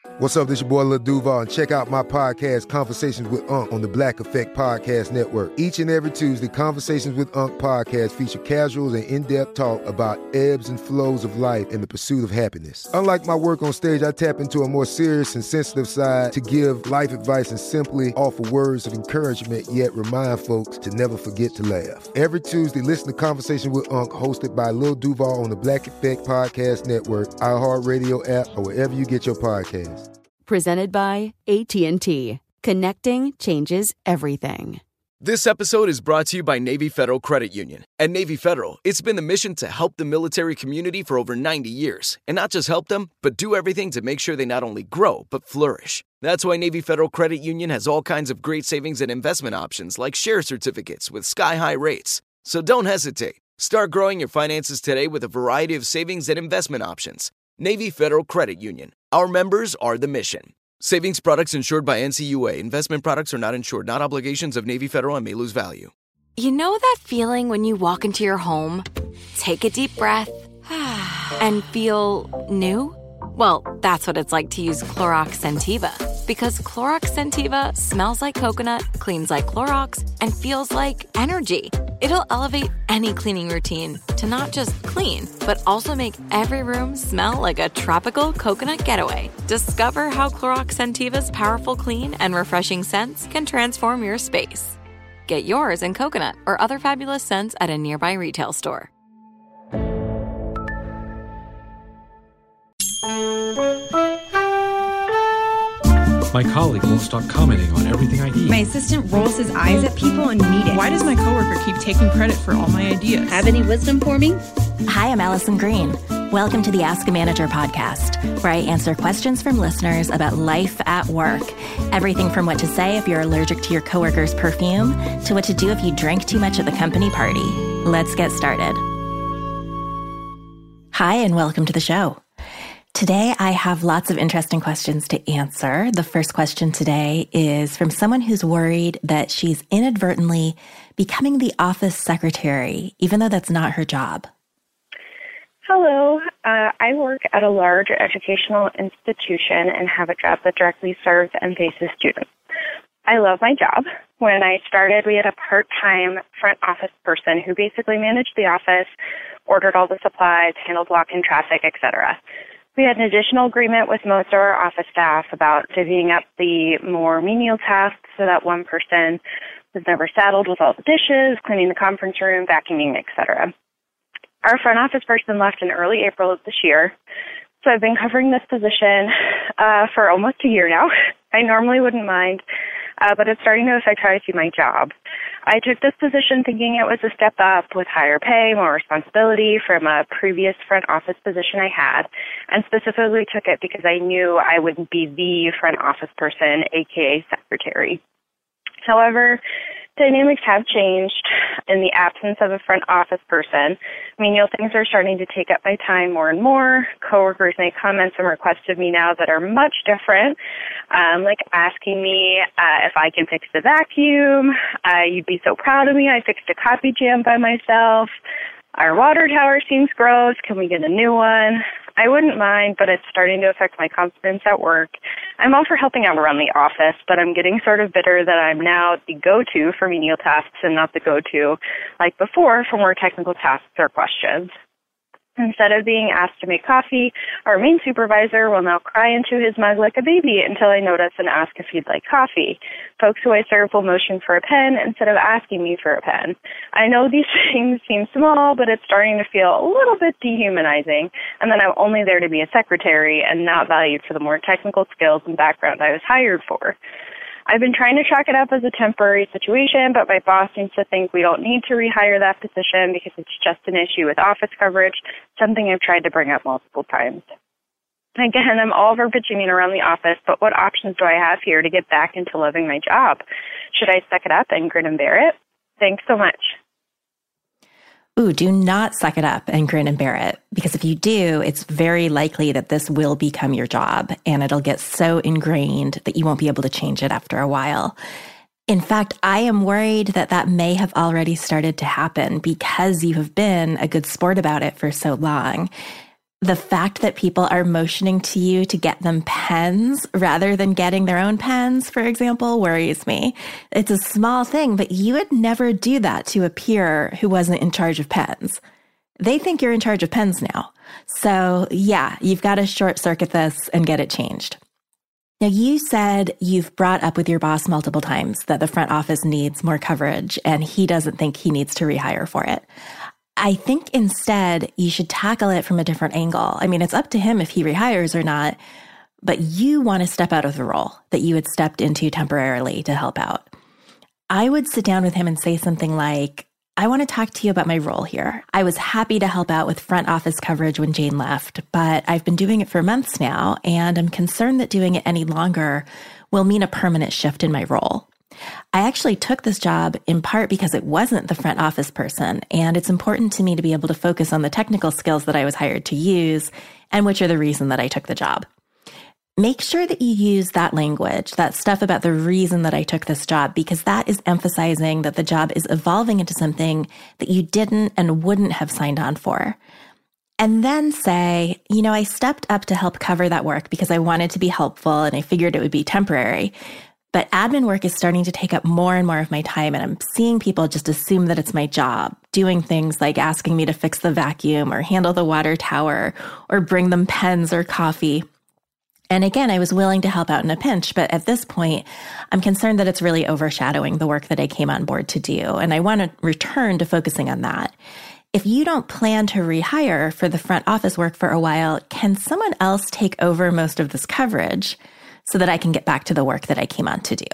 What's up, this your boy Lil Duval, and check out my podcast, Conversations with Unc, on the Black Effect Podcast Network. Each and every Tuesday, Conversations with Unc podcast feature casuals and in-depth talk about ebbs and flows of life and the pursuit of happiness. Unlike my work on stage, I tap into a more serious and sensitive side to give life advice and simply offer words of encouragement, yet remind folks to never forget to laugh. Every Tuesday, listen to Conversations with Unc, hosted by Lil Duval on the Black Effect Podcast Network, iHeartRadio app, or wherever you get your podcasts. Presented by AT&T. Connecting changes everything. This episode is brought to you by Navy Federal Credit Union. At Navy Federal, it's been the mission to help the military community for over 90 years. And not just help them, but do everything to make sure they not only grow, but flourish. That's why Navy Federal Credit Union has all kinds of great savings and investment options like share certificates with sky-high rates. So don't hesitate. Start growing your finances today with a variety of savings and investment options. Navy Federal Credit Union. Our members are the mission. Savings products insured by NCUA. Investment products are not insured, not obligations of Navy Federal and may lose value. You know that feeling when you walk into your home, take a deep breath, and feel new? Well, that's what it's like to use Clorox Scentiva. Because Clorox Scentiva smells like coconut, cleans like Clorox, and feels like energy. It'll elevate any cleaning routine to not just clean, but also make every room smell like a tropical coconut getaway. Discover how Clorox Scentiva's powerful clean and refreshing scents can transform your space. Get yours in coconut or other fabulous scents at a nearby retail store. My colleague won't stop commenting on everything I eat. My assistant rolls his eyes at people in meetings. Why does my coworker keep taking credit for all my ideas? Have any wisdom for me? Hi, I'm Allison Green. Welcome to the Ask a Manager podcast, where I answer questions from listeners about life at work. Everything from what to say if you're allergic to your coworker's perfume to what to do if you drank too much at the company party. Let's get started. Hi, and welcome to the show. Today, I have lots of interesting questions to answer. The first question today is from someone who's worried that she's inadvertently becoming the office secretary, even though that's not her job. Hello. I work at a large educational institution and have a job that directly serves and faces students. I love my job. When I started, we had a part-time front office person who basically managed the office, ordered all the supplies, handled walk-in traffic, etc. We had an additional agreement with most of our office staff about divvying up the more menial tasks so that one person was never saddled with all the dishes, cleaning the conference room, vacuuming, etc. Our front office person left in early April of this year, so I've been covering this position for almost a year now. I normally wouldn't mind, but it's starting to affect how I see my job. I took this position thinking it was a step up with higher pay, more responsibility from a previous front office position I had, and specifically took it because I knew I would be the front office person, aka secretary. However, dynamics have changed in the absence of a front office person. Menial things are starting to take up my time more and more. Coworkers make comments and requests of me now that are much different, like asking me if I can fix the vacuum. You'd be so proud of me. I fixed a copy jam by myself. Our water tower seems gross. Can we get a new one? I wouldn't mind, but it's starting to affect my confidence at work. I'm all for helping out around the office, but I'm getting sort of bitter that I'm now the go-to for menial tasks and not the go-to like before for more technical tasks or questions. Instead of being asked to make coffee, our main supervisor will now cry into his mug like a baby until I notice and ask if he'd like coffee. Folks who I serve will motion for a pen instead of asking me for a pen. I know these things seem small, but it's starting to feel a little bit dehumanizing, and that I'm only there to be a secretary and not valued for the more technical skills and background I was hired for. I've been trying to chalk it up as a temporary situation, but my boss seems to think we don't need to rehire that position because it's just an issue with office coverage, something I've tried to bring up multiple times. Again, I'm all for pitching in around the office, but what options do I have here to get back into loving my job? Should I suck it up and grin and bear it? Thanks so much. Ooh, do not suck it up and grin and bear it, because if you do, it's very likely that this will become your job and it'll get so ingrained that you won't be able to change it after a while. In fact, I am worried that that may have already started to happen because you have been a good sport about it for so long. The fact that people are motioning to you to get them pens rather than getting their own pens, for example, worries me. It's a small thing, but you would never do that to a peer who wasn't in charge of pens. They think you're in charge of pens now. So yeah, you've got to short circuit this and get it changed. Now, you said you've brought up with your boss multiple times that the front office needs more coverage and he doesn't think he needs to rehire for it. I think instead you should tackle it from a different angle. I mean, it's up to him if he rehires or not, but you want to step out of the role that you had stepped into temporarily to help out. I would sit down with him and say something like, I want to talk to you about my role here. I was happy to help out with front office coverage when Jane left, but I've been doing it for months now, and I'm concerned that doing it any longer will mean a permanent shift in my role. I actually took this job in part because it wasn't the front office person, and it's important to me to be able to focus on the technical skills that I was hired to use, and which are the reason that I took the job. Make sure that you use that language, that stuff about the reason that I took this job, because that is emphasizing that the job is evolving into something that you didn't and wouldn't have signed on for. And then say, I stepped up to help cover that work because I wanted to be helpful and I figured it would be temporary. But admin work is starting to take up more and more of my time, and I'm seeing people just assume that it's my job, doing things like asking me to fix the vacuum or handle the water tower or bring them pens or coffee. And again, I was willing to help out in a pinch, but at this point, I'm concerned that it's really overshadowing the work that I came on board to do, and I want to return to focusing on that. If you don't plan to rehire for the front office work for a while, can someone else take over most of this coverage so that I can get back to the work that I came on to do?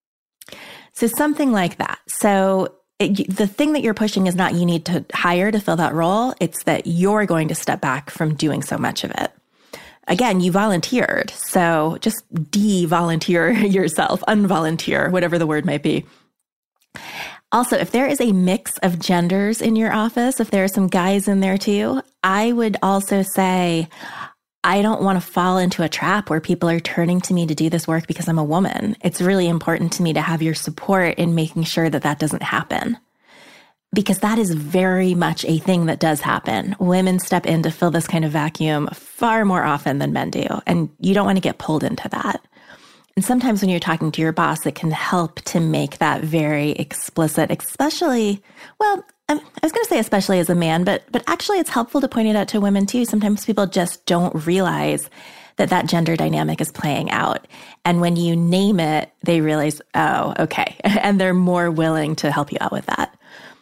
So something like that. So the thing that you're pushing is not you need to hire to fill that role. It's that you're going to step back from doing so much of it. Again, you volunteered, so just de-volunteer yourself, unvolunteer, whatever the word might be. Also, if there is a mix of genders in your office, if there are some guys in there too, I would also say, I don't want to fall into a trap where people are turning to me to do this work because I'm a woman. It's really important to me to have your support in making sure that that doesn't happen. Because that is very much a thing that does happen. Women step in to fill this kind of vacuum far more often than men do, and you don't want to get pulled into that. And sometimes when you're talking to your boss, it can help to make that very explicit, especially, well, I was going to say especially as a man, but actually it's helpful to point it out to women too. Sometimes people just don't realize that gender dynamic is playing out. And when you name it, they realize, oh, okay. And they're more willing to help you out with that.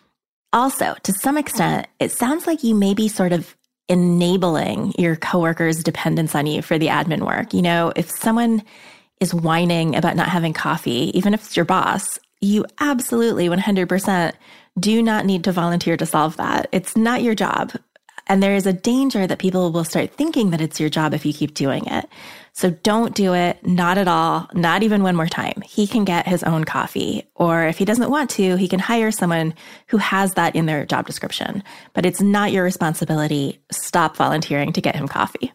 Also, to some extent, it sounds like you may be sort of enabling your coworkers' dependence on you for the admin work. If someone is whining about not having coffee, even if it's your boss, you absolutely 100% do not need to volunteer to solve that. It's not your job. And there is a danger that people will start thinking that it's your job if you keep doing it. So don't do it, not at all, not even one more time. He can get his own coffee, or if he doesn't want to, he can hire someone who has that in their job description. But it's not your responsibility. Stop volunteering to get him coffee.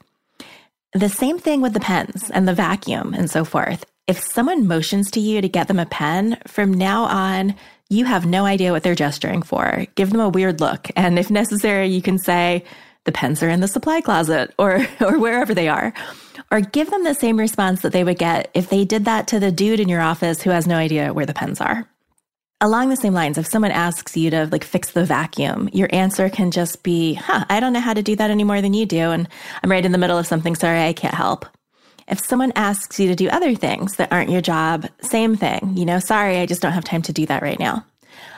The same thing with the pens and the vacuum and so forth. If someone motions to you to get them a pen, from now on, you have no idea what they're gesturing for. Give them a weird look. And if necessary, you can say, the pens are in the supply closet or wherever they are. Or give them the same response that they would get if they did that to the dude in your office who has no idea where the pens are. Along the same lines, if someone asks you to fix the vacuum, your answer can just be, I don't know how to do that any more than you do, and I'm right in the middle of something, sorry, I can't help. If someone asks you to do other things that aren't your job, same thing, sorry, I just don't have time to do that right now.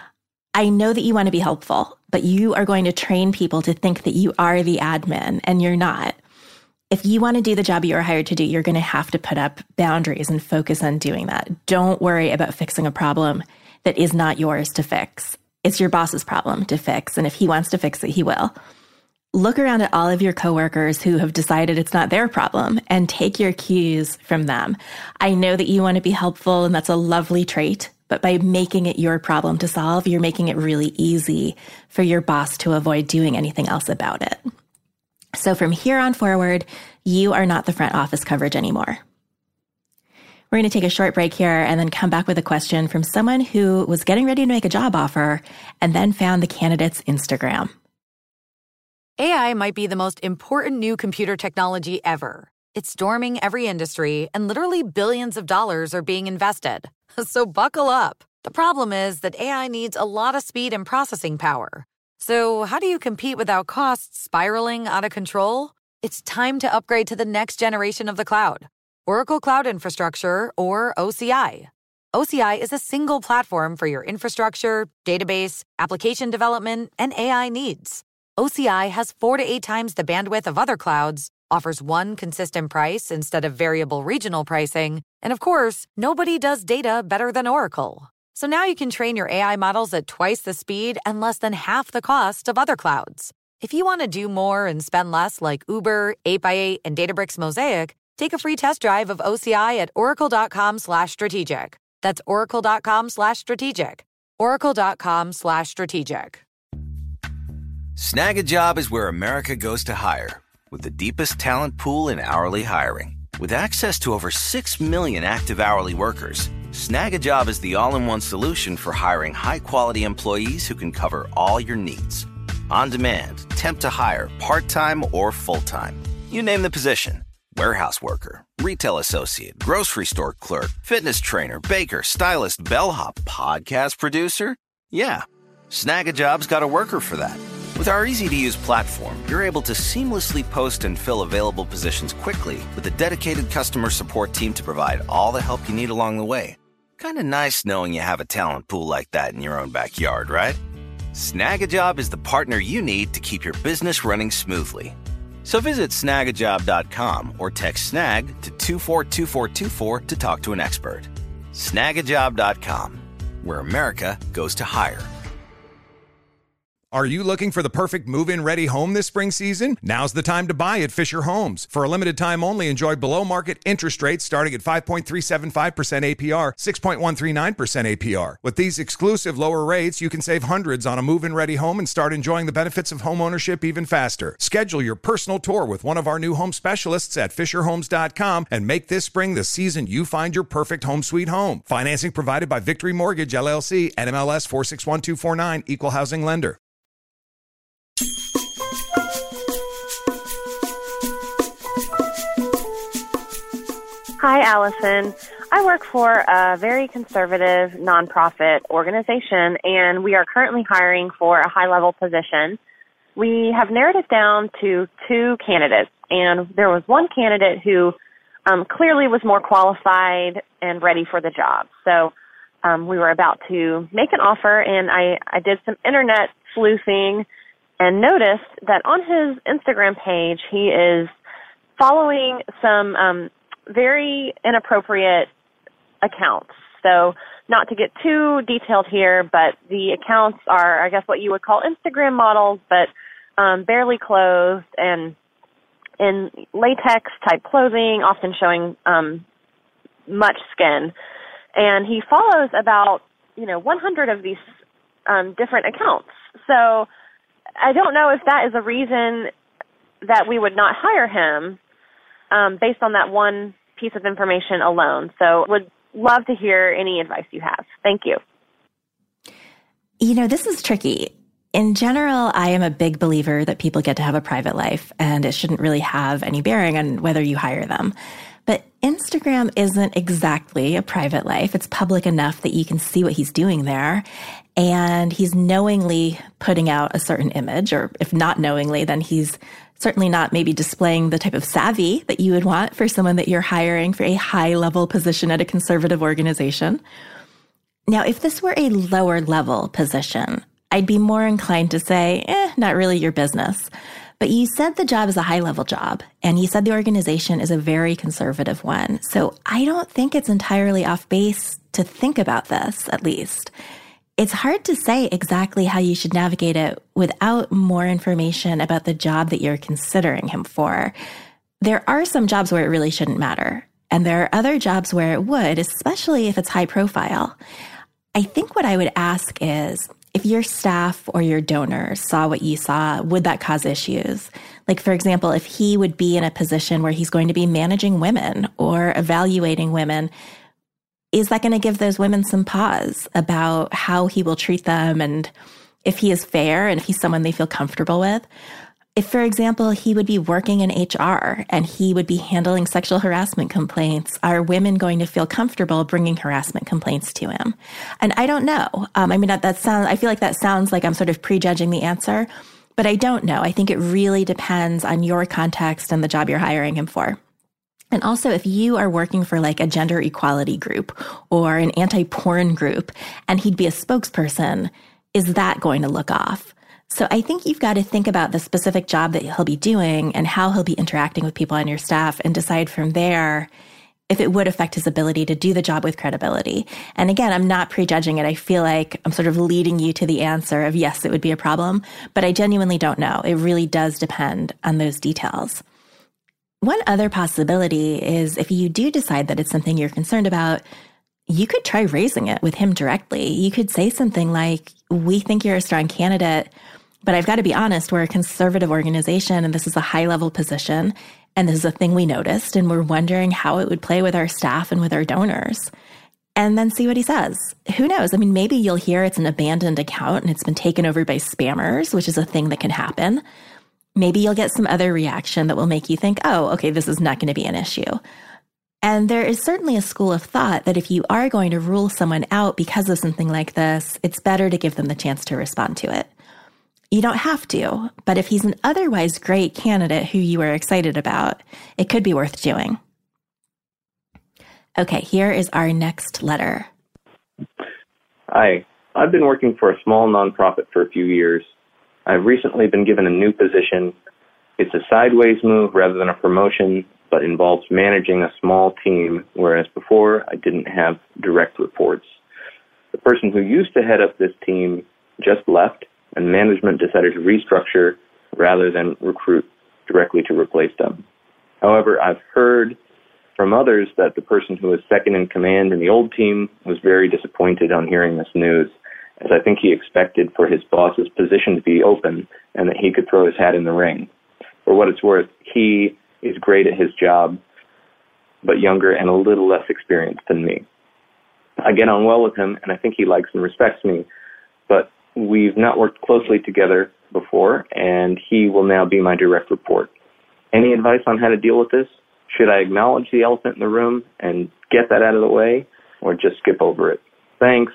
I know that you want to be helpful, but you are going to train people to think that you are the admin, and you're not. If you want to do the job you are hired to do, you're going to have to put up boundaries and focus on doing that. Don't worry about fixing a problem that is not yours to fix. It's your boss's problem to fix, and if he wants to fix it, he will. Look around at all of your coworkers who have decided it's not their problem and take your cues from them. I know that you want to be helpful, and that's a lovely trait, but by making it your problem to solve, you're making it really easy for your boss to avoid doing anything else about it. So from here on forward, you are not the front office coverage anymore. We're going to take a short break here and then come back with a question from someone who was getting ready to make a job offer and then found the candidate's Instagram. AI might be the most important new computer technology ever. It's storming every industry, and literally billions of dollars are being invested. So buckle up. The problem is that AI needs a lot of speed and processing power. So how do you compete without costs spiraling out of control? It's time to upgrade to the next generation of the cloud. Oracle Cloud Infrastructure, or OCI. OCI is a single platform for your infrastructure, database, application development, and AI needs. OCI has 4 to 8 times the bandwidth of other clouds, offers one consistent price instead of variable regional pricing, and of course, nobody does data better than Oracle. So now you can train your AI models at twice the speed and less than half the cost of other clouds. If you want to do more and spend less like Uber, 8x8, and Databricks Mosaic, take a free test drive of OCI at oracle.com/strategic. That's oracle.com/strategic. oracle.com/strategic. Snag a Job is where America goes to hire, with the deepest talent pool in hourly hiring. With access to over 6 million active hourly workers, Snag a Job is the all-in-one solution for hiring high-quality employees who can cover all your needs. On demand, temp to hire, part-time or full-time. You name the position. Warehouse worker, retail associate, grocery store clerk, fitness trainer, baker, stylist, bellhop, podcast producer. Yeah, Snag a Job's got a worker for that. With our easy-to-use platform, you're able to seamlessly post and fill available positions quickly with a dedicated customer support team to provide all the help you need along the way. Kind of nice knowing you have a talent pool like that in your own backyard, right? Snag a Job is the partner you need to keep your business running smoothly. So visit snagajob.com or text SNAG to 242424 to talk to an expert. Snagajob.com, where America goes to hire. Are you looking for the perfect move-in ready home this spring season? Now's the time to buy at Fisher Homes. For a limited time only, enjoy below-market interest rates starting at 5.375% APR, 6.139% APR. With these exclusive lower rates, you can save hundreds on a move-in ready home and start enjoying the benefits of home ownership even faster. Schedule your personal tour with one of our new home specialists at FisherHomes.com and make this spring the season you find your perfect home sweet home. Financing provided by Victory Mortgage, LLC, NMLS 461249, Equal Housing Lender. Hi, Allison. I work for a very conservative nonprofit organization, and we are currently hiring for a high-level position. We have narrowed it down to 2 candidates, and there was one candidate who clearly was more qualified and ready for the job. So we were about to make an offer, and I did some internet sleuthing and noticed that on his Instagram page, he is following some very inappropriate accounts. So not to get too detailed here, but the accounts are, I guess, what you would call Instagram models, but barely clothed and in latex-type clothing, often showing much skin. And he follows about, 100 of these different accounts. So I don't know if that is a reason that we would not hire him based on that one piece of information alone. So would love to hear any advice you have. Thank you. This is tricky. In general, I am a big believer that people get to have a private life, and it shouldn't really have any bearing on whether you hire them. But Instagram isn't exactly a private life. It's public enough that you can see what he's doing there. And he's knowingly putting out a certain image, or if not knowingly, then he's certainly not maybe displaying the type of savvy that you would want for someone that you're hiring for a high-level position at a conservative organization. Now, if this were a lower-level position, I'd be more inclined to say, not really your business. But you said the job is a high-level job, and you said the organization is a very conservative one. So I don't think it's entirely off base to think about this, at least. It's hard to say exactly how you should navigate it without more information about the job that you're considering him for. There are some jobs where it really shouldn't matter, and there are other jobs where it would, especially if it's high profile. I think what I would ask is, if your staff or your donors saw what you saw, would that cause issues? Like, for example, if he would be in a position where he's going to be managing women or evaluating women, is that going to give those women some pause about how he will treat them and if he is fair and if he's someone they feel comfortable with? If, for example, he would be working in HR and he would be handling sexual harassment complaints, are women going to feel comfortable bringing harassment complaints to him? And I don't know. I feel like that sounds like I'm sort of prejudging the answer, but I don't know. I think it really depends on your context and the job you're hiring him for. And also, if you are working for like a gender equality group or an anti-porn group and he'd be a spokesperson, is that going to look off? So I think you've got to think about the specific job that he'll be doing and how he'll be interacting with people on your staff and decide from there if it would affect his ability to do the job with credibility. And again, I'm not prejudging it. I feel like I'm sort of leading you to the answer of yes, it would be a problem, but I genuinely don't know. It really does depend on those details. One other possibility is if you do decide that it's something you're concerned about, you could try raising it with him directly. You could say something like, we think you're a strong candidate, but I've got to be honest, we're a conservative organization and this is a high-level position and this is a thing we noticed and we're wondering how it would play with our staff and with our donors. And then see what he says. Who knows? I mean, maybe you'll hear it's an abandoned account and it's been taken over by spammers, which is a thing that can happen. Maybe you'll get some other reaction that will make you think, oh, okay, this is not going to be an issue. And there is certainly a school of thought that if you are going to rule someone out because of something like this, it's better to give them the chance to respond to it. You don't have to, but if he's an otherwise great candidate who you are excited about, it could be worth doing. Okay, here is our next letter. Hi, I've been working for a small nonprofit for a few years. I've recently been given a new position. It's a sideways move rather than a promotion, but involves managing a small team, whereas before I didn't have direct reports. The person who used to head up this team just left, and management decided to restructure rather than recruit directly to replace them. However, I've heard from others that the person who was second in command in the old team was very disappointed on hearing this news, as I think he expected for his boss's position to be open and that he could throw his hat in the ring. For what it's worth, he is great at his job, but younger and a little less experienced than me. I get on well with him, and I think he likes and respects me, but we've not worked closely together before, and he will now be my direct report. Any advice on how to deal with this? Should I acknowledge the elephant in the room and get that out of the way, or just skip over it? Thanks.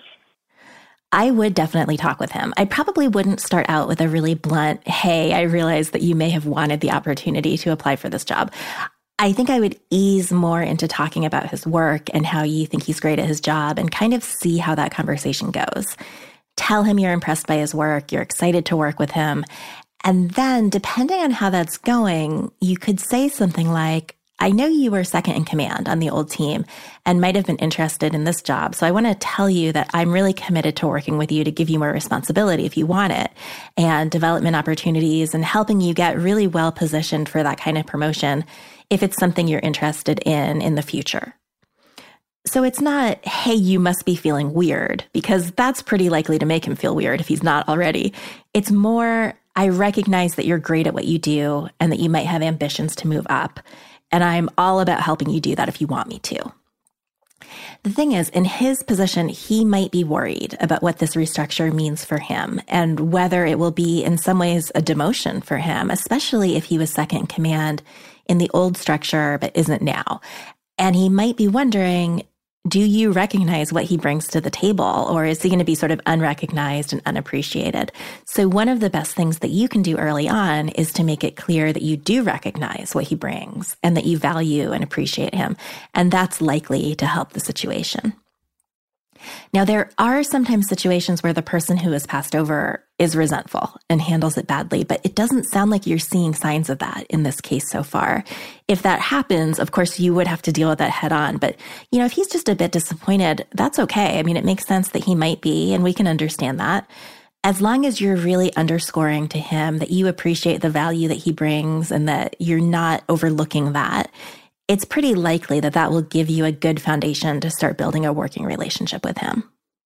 I would definitely talk with him. I probably wouldn't start out with a really blunt, hey, I realize that you may have wanted the opportunity to apply for this job. I think I would ease more into talking about his work and how you think he's great at his job and kind of see how that conversation goes. Tell him you're impressed by his work, you're excited to work with him. And then, depending on how that's going, you could say something like, I know you were second in command on the old team and might have been interested in this job. So I want to tell you that I'm really committed to working with you to give you more responsibility if you want it, and development opportunities and helping you get really well positioned for that kind of promotion if it's something you're interested in the future. So it's not, hey, you must be feeling weird, because that's pretty likely to make him feel weird if he's not already. It's more, I recognize that you're great at what you do and that you might have ambitions to move up. And I'm all about helping you do that if you want me to. The thing is, in his position, he might be worried about what this restructure means for him and whether it will be in some ways a demotion for him, especially if he was second in command in the old structure but isn't now. And he might be wondering, do you recognize what he brings to the table, or is he going to be sort of unrecognized and unappreciated? So one of the best things that you can do early on is to make it clear that you do recognize what he brings and that you value and appreciate him. And that's likely to help the situation. Now, there are sometimes situations where the person who is passed over is resentful and handles it badly, but it doesn't sound like you're seeing signs of that in this case so far. If that happens, of course, you would have to deal with that head on. But, if he's just a bit disappointed, that's okay. I mean, it makes sense that he might be, and we can understand that. As long as you're really underscoring to him that you appreciate the value that he brings and that you're not overlooking that, it's pretty likely that that will give you a good foundation to start building a working relationship with him.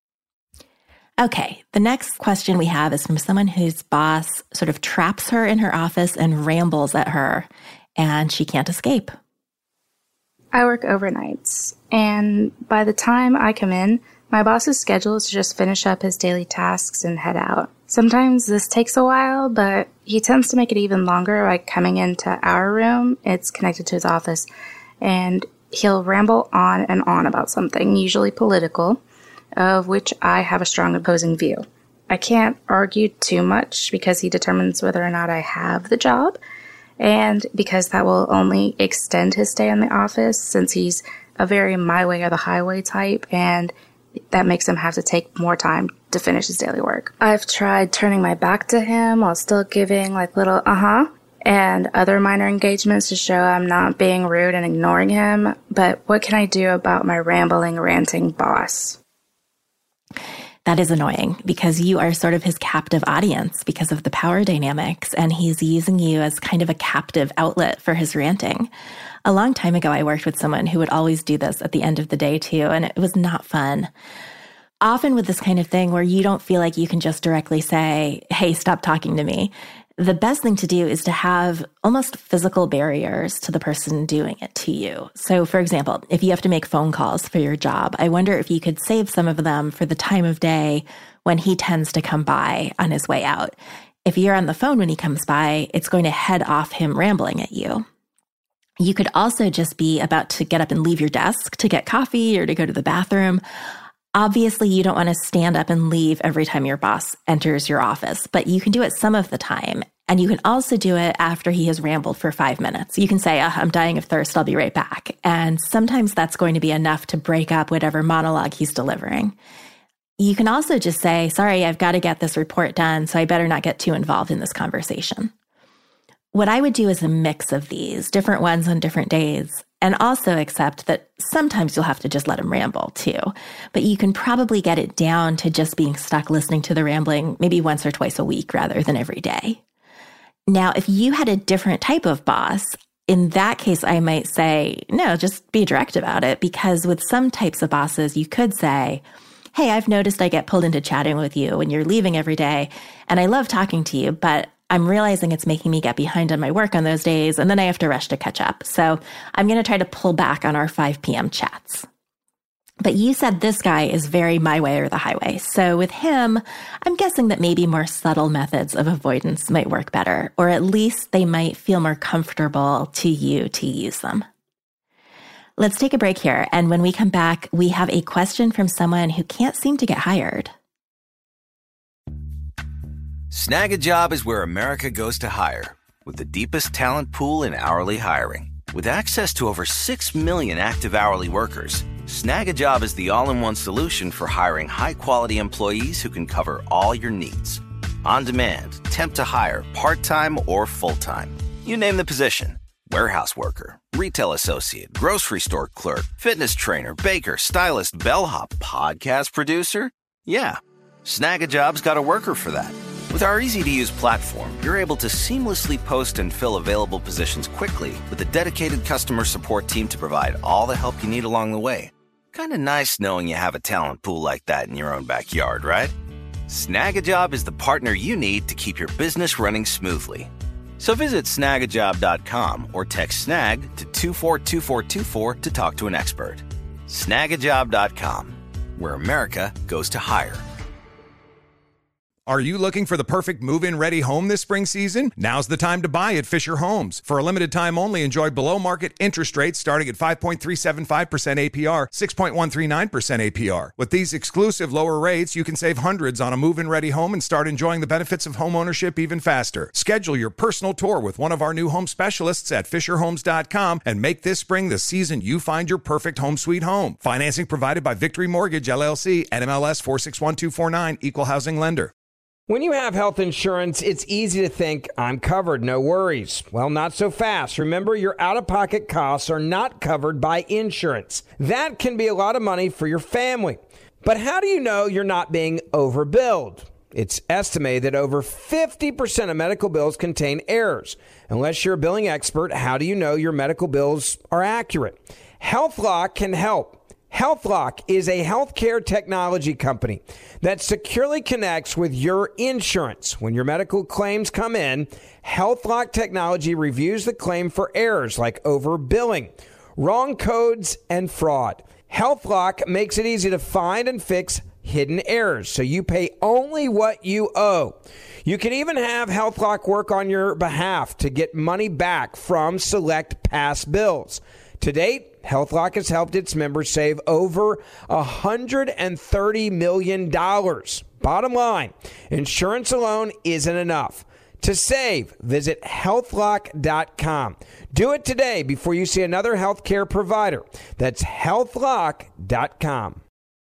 Okay, the next question we have is from someone whose boss sort of traps her in her office and rambles at her, and she can't escape. I work overnights, and by the time I come in, my boss's schedule is to just finish up his daily tasks and head out. Sometimes this takes a while, but he tends to make it even longer, like coming into our room. It's connected to his office. And he'll ramble on and on about something, usually political, of which I have a strong opposing view. I can't argue too much because he determines whether or not I have the job, and because that will only extend his stay in the office since he's a very my way or the highway type, and that makes him have to take more time to finish his daily work. I've tried turning my back to him while still giving like little and other minor engagements to show I'm not being rude and ignoring him, but what can I do about my rambling, ranting boss? That is annoying because you are sort of his captive audience because of the power dynamics, and he's using you as kind of a captive outlet for his ranting. A long time ago, I worked with someone who would always do this at the end of the day too, and it was not fun. Often with this kind of thing where you don't feel like you can just directly say, hey, stop talking to me, the best thing to do is to have almost physical barriers to the person doing it to you. So, for example, if you have to make phone calls for your job, I wonder if you could save some of them for the time of day when he tends to come by on his way out. If you're on the phone when he comes by, it's going to head off him rambling at you. You could also just be about to get up and leave your desk to get coffee or to go to the bathroom. Obviously, you don't want to stand up and leave every time your boss enters your office, but you can do it some of the time. And you can also do it after he has rambled for 5 minutes. You can say, I'm dying of thirst, I'll be right back. And sometimes that's going to be enough to break up whatever monologue he's delivering. You can also just say, sorry, I've got to get this report done, so I better not get too involved in this conversation. What I would do is a mix of these, different ones on different days, and also accept that sometimes you'll have to just let him ramble too. But you can probably get it down to just being stuck listening to the rambling maybe once or twice a week rather than every day. Now, if you had a different type of boss, in that case, I might say, no, just be direct about it, because with some types of bosses, you could say, hey, I've noticed I get pulled into chatting with you when you're leaving every day, and I love talking to you, but I'm realizing it's making me get behind on my work on those days, and then I have to rush to catch up. So I'm going to try to pull back on our 5 p.m. chats. But you said this guy is very my way or the highway. So with him, I'm guessing that maybe more subtle methods of avoidance might work better, or at least they might feel more comfortable to you to use them. Let's take a break here. And when we come back, we have a question from someone who can't seem to get hired. Snag a Job is where America goes to hire, with the deepest talent pool in hourly hiring. With access to over 6 million active hourly workers, Snag a Job is the all-in-one solution for hiring high-quality employees who can cover all your needs. On demand, temp to hire, part-time or full-time. You name the position. Warehouse worker, retail associate, grocery store clerk, fitness trainer, baker, stylist, bellhop, podcast producer. Yeah, Snag a Job's got a worker for that. With our easy-to-use platform, you're able to seamlessly post and fill available positions quickly with a dedicated customer support team to provide all the help you need along the way. Kind of nice knowing you have a talent pool like that in your own backyard, right? Snag a Job is the partner you need to keep your business running smoothly. So visit snagajob.com or text SNAG to 242424 to talk to an expert. Snagajob.com, where America goes to hire. Are you looking for the perfect move-in ready home this spring season? Now's the time to buy at Fisher Homes. For a limited time only, enjoy below-market interest rates starting at 5.375% APR, 6.139% APR. With these exclusive lower rates, you can save hundreds on a move-in ready home and start enjoying the benefits of home ownership even faster. Schedule your personal tour with one of our new home specialists at FisherHomes.com and make this spring the season you find your perfect home sweet home. Financing provided by Victory Mortgage, LLC, NMLS 461249, Equal Housing Lender. When you have health insurance, it's easy to think, I'm covered, no worries. Well, not so fast. Remember, your out-of-pocket costs are not covered by insurance. That can be a lot of money for your family. But how do you know you're not being overbilled? It's estimated that over 50% of medical bills contain errors. Unless you're a billing expert, how do you know your medical bills are accurate? HealthLock can help. HealthLock is a healthcare technology company that securely connects with your insurance. When your medical claims come in, HealthLock technology reviews the claim for errors like overbilling, wrong codes, and fraud. HealthLock makes it easy to find and fix hidden errors, so you pay only what you owe. You can even have HealthLock work on your behalf to get money back from select past bills. To date, HealthLock has helped its members save over $130 million. Bottom line, insurance alone isn't enough. To save, visit healthlock.com. Do it today before you see another healthcare provider. That's healthlock.com.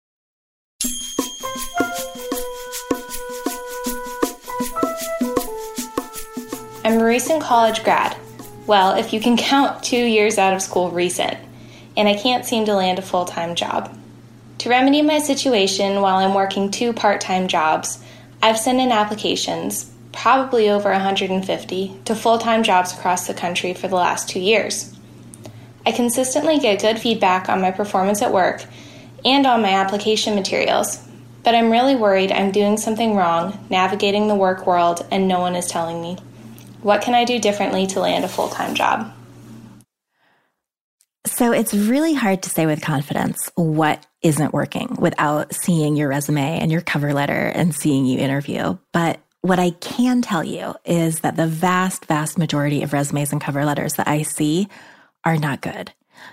I'm a recent college grad. Well, if you can count 2 years out of school recent. And I can't seem to land a full-time job. To remedy my situation while I'm working 2 part-time jobs, I've sent in applications, probably over 150, to full-time jobs across the country for the last 2 years. I consistently get good feedback on my performance at work and on my application materials, but I'm really worried I'm doing something wrong navigating the work world and no one is telling me. What can I do differently to land a full-time job? So it's really hard to say with confidence what isn't working without seeing your resume and your cover letter and seeing you interview. But what I can tell you is that the vast, vast majority of resumes and cover letters that I see are not good.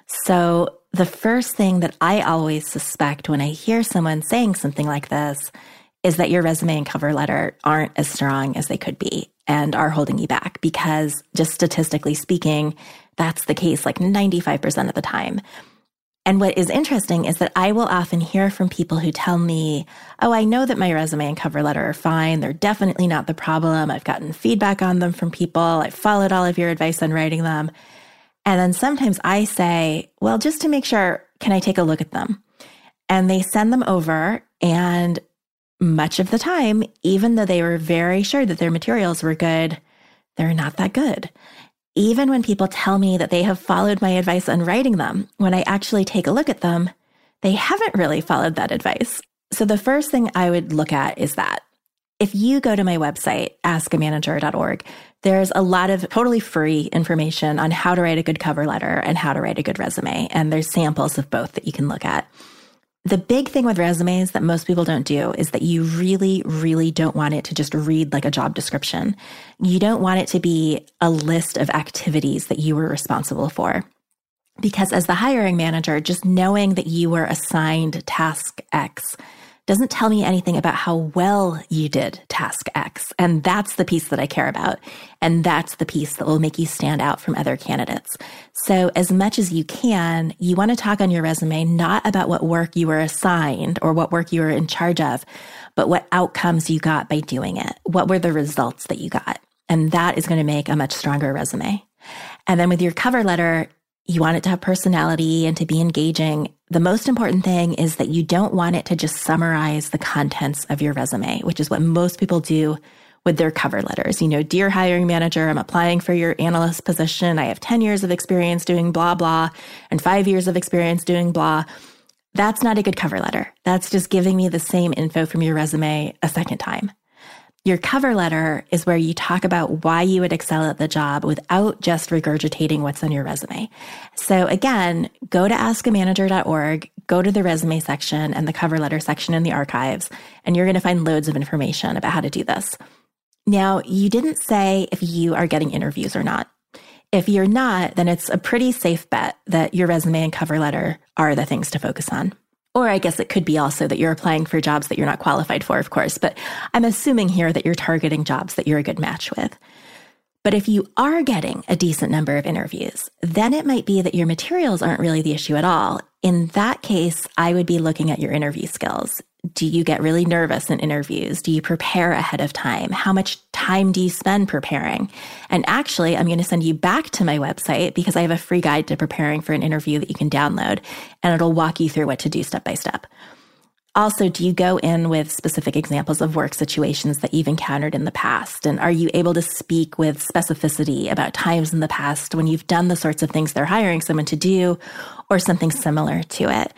So the first thing that I always suspect when I hear someone saying something like this is that your resume and cover letter aren't as strong as they could be and are holding you back, because just statistically speaking, that's the case like 95% of the time. And what is interesting is that I will often hear from people who tell me, oh, I know that my resume and cover letter are fine. They're definitely not the problem. I've gotten feedback on them from people. I've followed all of your advice on writing them. And then sometimes I say, well, just to make sure, can I take a look at them? And they send them over, and much of the time, even though they were very sure that their materials were good, they're not that good. Even when people tell me that they have followed my advice on writing them, when I actually take a look at them, they haven't really followed that advice. So the first thing I would look at is that. If you go to my website, askamanager.org, there's a lot of totally free information on how to write a good cover letter and how to write a good resume. And there's samples of both that you can look at. The big thing with resumes that most people don't do is that you really, really don't want it to just read like a job description. You don't want it to be a list of activities that you were responsible for. Because as the hiring manager, just knowing that you were assigned task X doesn't tell me anything about how well you did task X. And that's the piece that I care about. And that's the piece that will make you stand out from other candidates. So as much as you can, you want to talk on your resume, not about what work you were assigned or what work you were in charge of, but what outcomes you got by doing it. What were the results that you got? And that is going to make a much stronger resume. And then with your cover letter, you want it to have personality and to be engaging. The most important thing is that you don't want it to just summarize the contents of your resume, which is what most people do with their cover letters. You know, dear hiring manager, I'm applying for your analyst position. I have 10 years of experience doing blah, blah, and 5 years of experience doing blah. That's not a good cover letter. That's just giving me the same info from your resume a second time. Your cover letter is where you talk about why you would excel at the job without just regurgitating what's on your resume. So again, go to askamanager.org, go to the resume section and the cover letter section in the archives, and you're going to find loads of information about how to do this. Now, you didn't say if you are getting interviews or not. If you're not, then it's a pretty safe bet that your resume and cover letter are the things to focus on. Or I guess it could be also that you're applying for jobs that you're not qualified for, of course, but I'm assuming here that you're targeting jobs that you're a good match with. But if you are getting a decent number of interviews, then it might be that your materials aren't really the issue at all. In that case, I would be looking at your interview skills. Do you get really nervous in interviews? Do you prepare ahead of time? How much time do you spend preparing? And actually, I'm going to send you back to my website because I have a free guide to preparing for an interview that you can download, and it'll walk you through what to do step by step. Also, do you go in with specific examples of work situations that you've encountered in the past? And are you able to speak with specificity about times in the past when you've done the sorts of things they're hiring someone to do or something similar to it?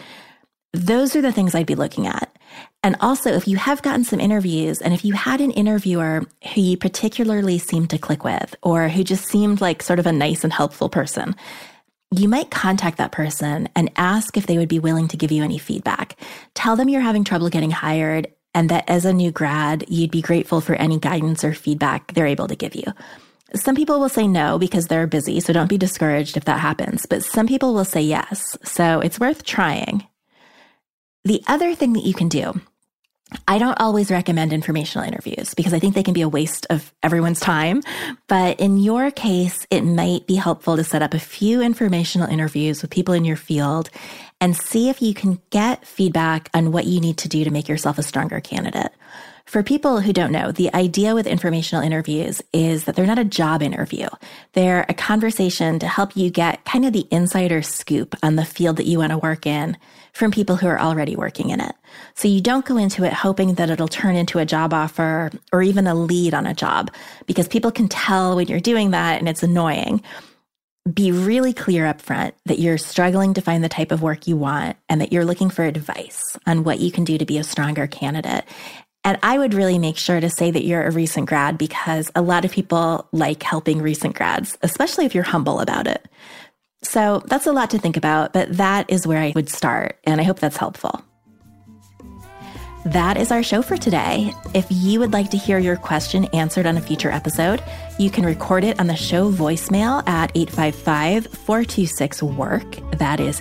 Those are the things I'd be looking at. And also, if you have gotten some interviews and if you had an interviewer who you particularly seemed to click with or who just seemed like sort of a nice and helpful person, you might contact that person and ask if they would be willing to give you any feedback. Tell them you're having trouble getting hired and that as a new grad, you'd be grateful for any guidance or feedback they're able to give you. Some people will say no because they're busy, so don't be discouraged if that happens. But some people will say yes, so it's worth trying. The other thing that you can do, I don't always recommend informational interviews because I think they can be a waste of everyone's time. But in your case, it might be helpful to set up a few informational interviews with people in your field and see if you can get feedback on what you need to do to make yourself a stronger candidate. For people who don't know, the idea with informational interviews is that they're not a job interview. They're a conversation to help you get kind of the insider scoop on the field that you want to work in from people who are already working in it. So you don't go into it hoping that it'll turn into a job offer or even a lead on a job, because people can tell when you're doing that and it's annoying. Be really clear up front that you're struggling to find the type of work you want and that you're looking for advice on what you can do to be a stronger candidate. And I would really make sure to say that you're a recent grad, because a lot of people like helping recent grads, especially if you're humble about it. So that's a lot to think about, but that is where I would start, and I hope that's helpful. That is our show for today. If you would like to hear your question answered on a future episode, you can record it on the show voicemail at 855-426-WORK. That is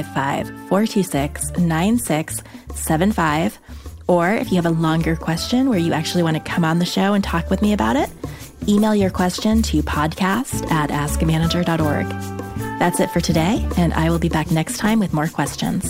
855-426-9675. Or if you have a longer question where you actually want to come on the show and talk with me about it, email your question to podcast@askamanager.org. That's it for today, and I will be back next time with more questions.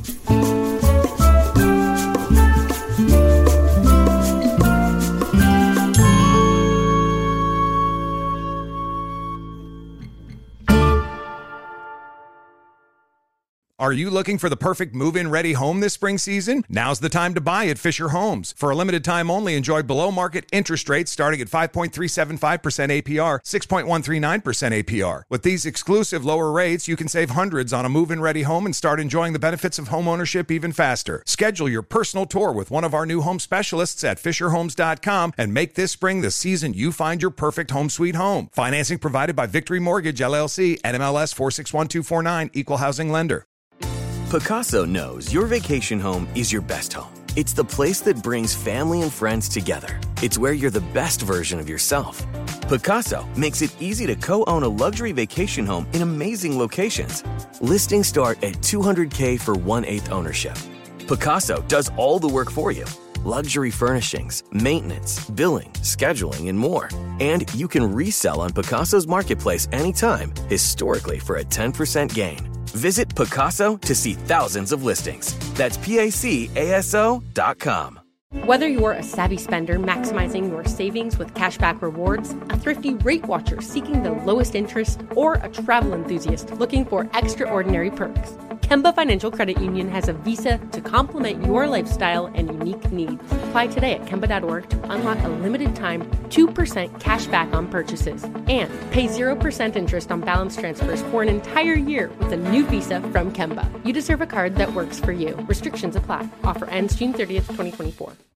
Are you looking for the perfect move-in ready home this spring season? Now's the time to buy at Fisher Homes. For a limited time only, enjoy below-market interest rates starting at 5.375% APR, 6.139% APR. With these exclusive lower rates, you can save hundreds on a move-in ready home and start enjoying the benefits of home ownership even faster. Schedule your personal tour with one of our new home specialists at FisherHomes.com and make this spring the season you find your perfect home sweet home. Financing provided by Victory Mortgage, LLC, NMLS 461249, Equal Housing Lender. Pacaso knows your vacation home is your best home. It's the place that brings family and friends together. It's where you're the best version of yourself. Pacaso makes it easy to co-own a luxury vacation home in amazing locations. Listings start at $200K for 1/8 ownership. Pacaso does all the work for you. Luxury furnishings, maintenance, billing, scheduling, and more. And you can resell on Pacaso's marketplace anytime, historically for a 10% gain. Visit Pacaso to see thousands of listings. That's PACASO.com. Whether you're a savvy spender maximizing your savings with cashback rewards, a thrifty rate watcher seeking the lowest interest, or a travel enthusiast looking for extraordinary perks, Kemba Financial Credit Union has a visa to complement your lifestyle and unique needs. Apply today at Kemba.org to unlock a limited-time 2% cash back on purchases and pay 0% interest on balance transfers for an entire year with a new visa from Kemba. You deserve a card that works for you. Restrictions apply. Offer ends June 30th, 2024.